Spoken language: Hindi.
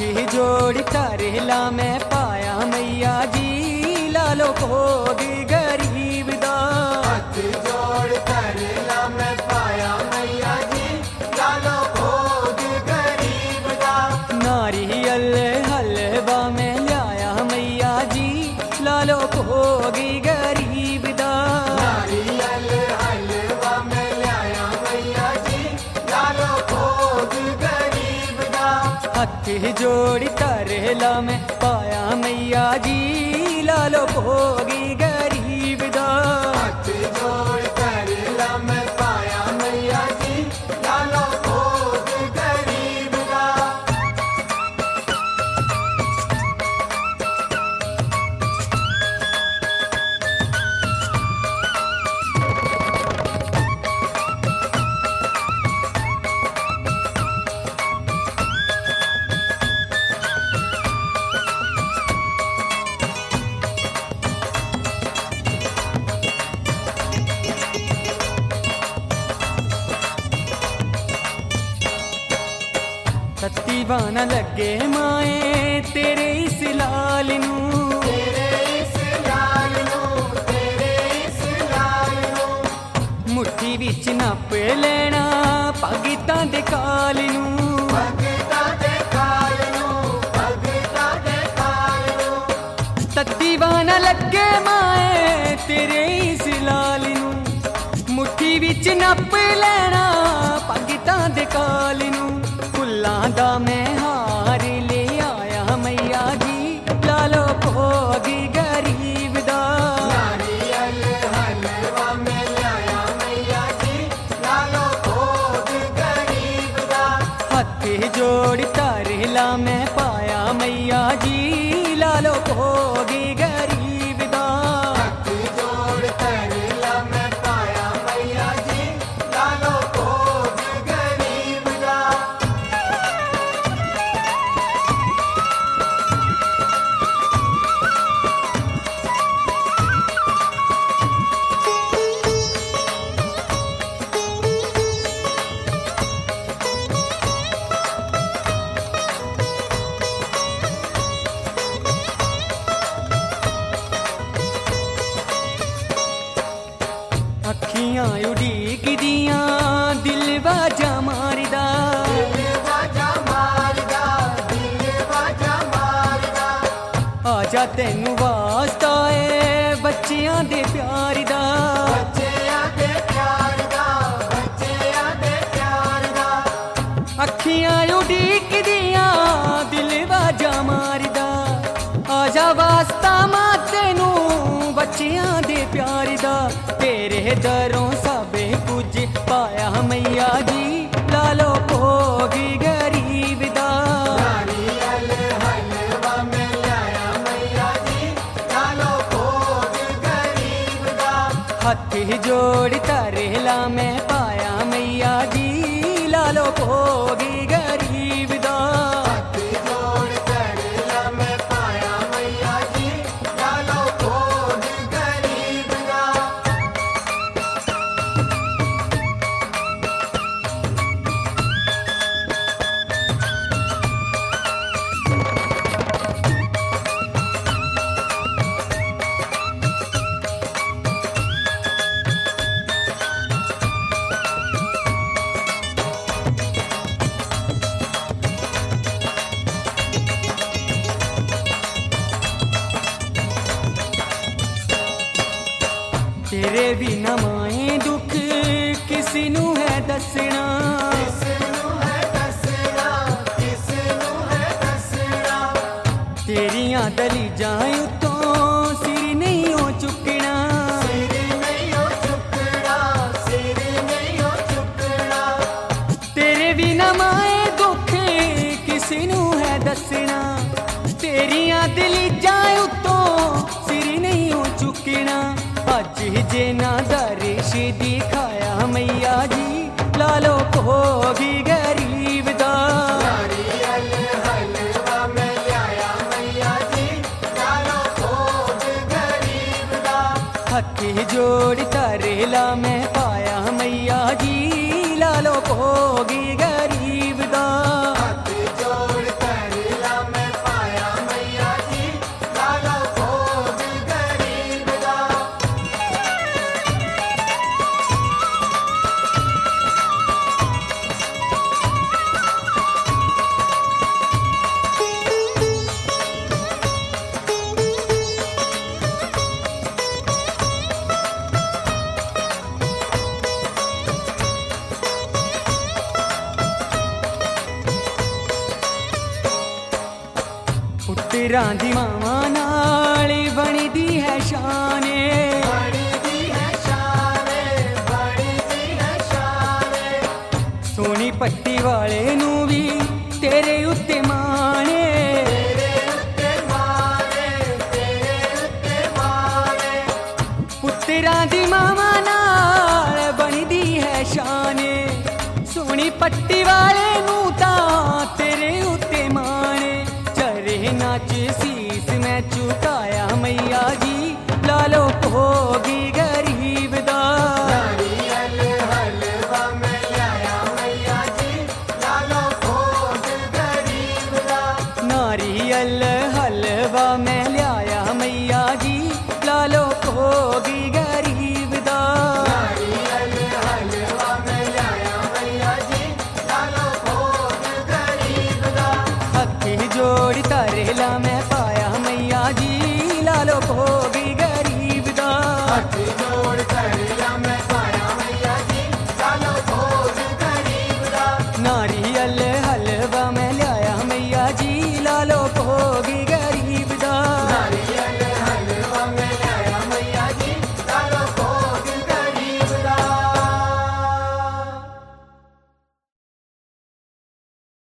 जोड़ करेला मैं पाया मैया जी लालो भोगी गरीब दा। हाथ जोड़ करेला मैं पाया मैया जी लालो भोग गरीब दा। नारियल हलवा में लाया मैया जी लालो भोगी गरीब दा। नारियल हलवा में लाया मैया जी लालो भोग गरीब दा। हाथ जोड़ करेला मैं पाया मैया जी लालो भोगी गरीब दा। हाथ जोड़ करेला मैं पाया मैया जी लालो भोग गरीब दा। सत्ती बाना लगे माए तेरे इस लाल नू। तेरे इस लाल नू, तेरे इस लाल नू। मुट्ठी विच नप लेना भगतां दे काल नू। भगतां दे काल नू, भगतां दे काल नू। सत्ती बाना लगे माए तेरे इस लाल नू। मुट्ठी विच नप लेना भगतां दे काल नू। फुल्लां दा मैं हार ले आया मैया जी लालो भोगी गरीब दा। नारियल हलवा में लाया मैया जी लालो भोग गरीब दा। हाथ जोड़ करेला मैं पाया मैया जी लालो भोगी गरीब दा। हाथ जोड़ करेला मैं पाया मैया जी लालो भोग गरीब दा। अखियां उड़ीक दियां दिल बाजा मारदा। दिल बाजा मारदा, दिल बाजा मारदा। आजा तेनू वास्ता है बच्चियां दे प्यार दा। बच्चियां दे प्यार दा, बच्चियां दे प्यार दा। अखियां उड़ीक दियां दिल बाजा मारदा। आजा वास्ता मां तेनू बच्चियां दे प्यार दा। तेरे दरों सबे कुछ पाया मैया जी लालो भोगी गरीब दा। नारियल हलवा में लाया मैया जी लालो भोग गरीब दा। हाथ जोड़ करेला मैं पाया मैया जी लालो भोगी गरीब दा। हाथ जोड़ करेला मैं पाया मैया जी लालो भोग गरीब दा। तेरे बिना माए दुख किसी नू है दसना। किसनू है दसना, किसनू है दसना। तेरियां दलीजां उतों सिर नहीं हो चुकना। सिर नहीं हो चुकना, सिर नहीं हो चुकना। तेरे बिना माए दुख किसी नू है दसना। तेरियां दलीजां उतों सिर नहीं हो चुकना। अज जे ना दरिश दिखाया मैया जी लालो भोगी गरीब दा। नारियल हलवा में लाया मैया जी लालो भोग गरीब दा। हाथ जोड़ करेला मैं पाया मैया जी लालो भोगी गरीब दा। हाथ जोड़ करेला पुत्तरां दी मावां नाल बनी दी है शाने, बड़ी दी है शाने, बड़ी दी है शाने। सोनी पट्टी वाले नू भी तेरे उत्ते माने, तेरे उत्ते माने, तेरे उत्ते माने। पुत्तरां दी मावां नाल बनी दी है शाने, सोनी पट्टी वाले नू तां तेरे उत्ते माने। चरे नाच सीस मैं चुकाया मैया जी, लालो भोगी गरीब दा। नारियल हलवा मैं लाया मैया जी, लालो भोग गरीब दा। नारियल हलवा मैं लियाया मैया जी, लालो भोगी गरीब दा। नारियल हलवा मैं लाया मैया जी, लालो भोग गरीब दा। हथ जोड़ तरला मैं